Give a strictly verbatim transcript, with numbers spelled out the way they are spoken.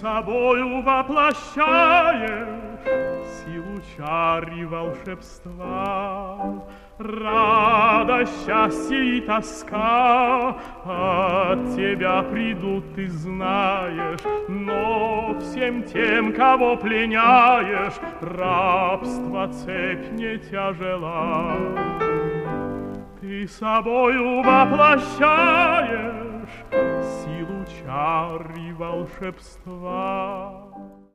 собою воплощаешь силу чар и волшебства. Радость, счастье и тоска от тебя придут, ты знаешь, но всем тем, кого пленяешь, рабство цепь не тяжела. Ты собою воплощаешь силу чар и волшебства.